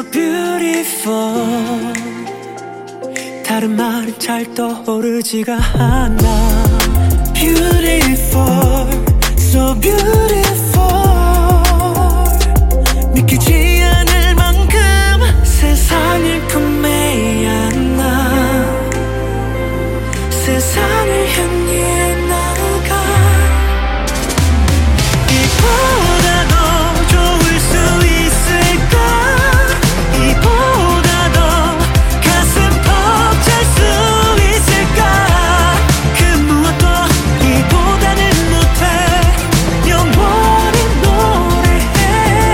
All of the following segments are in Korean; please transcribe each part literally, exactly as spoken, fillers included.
beautiful. 다른 말은 잘 떠오르지가 않아. Beautiful, so beautiful. 믿기지 않을 만큼 세상을 품에야 나. 세상을 향해 나가. 이보다 더 좋을 수 있을까? 이보다 더 가슴 벅찰 수 있을까? 그 무엇도 이보다는 못해. 영원히 노래해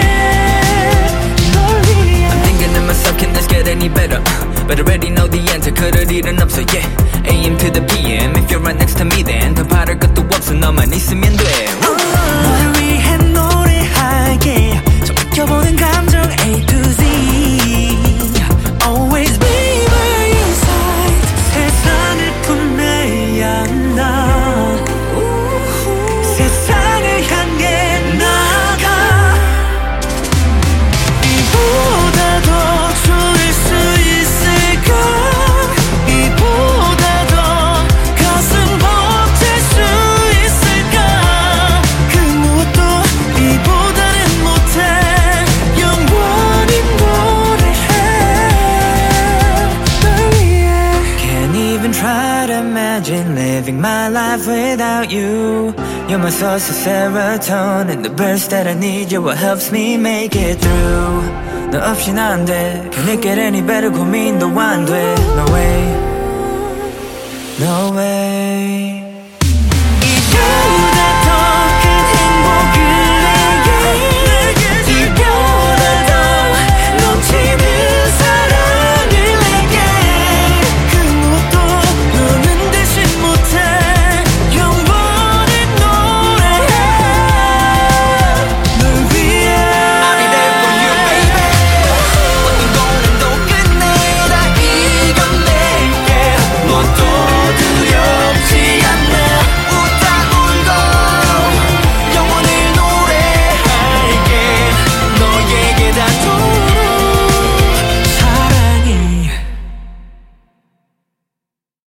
널 위해. I'm thinking to myself, can this get any better? But I already know the answer, 그럴 일은 없어, yeah. A M to the P M, if you're right next to me then 더 바랄 것도 없어, 너만 있으면 돼. 너를 위해 노래하게 좀 느껴보는 감정 A to Z. Always be by your side. 세상을 품에야 나. 세상을 향해 나가. 이보다 더 좋을 수 있을까? 이보다 더 가슴 벅찰 수 있을까? 그 무엇도 이보다는 못해. 영원히 노래해 널 위해. Can't even try to imagine living my life without you. You're my source of serotonin, the burst that I need. You're what helps me make it through. 너 없인 안 돼. Can it get any better? 고민도 안 돼. No way, no way.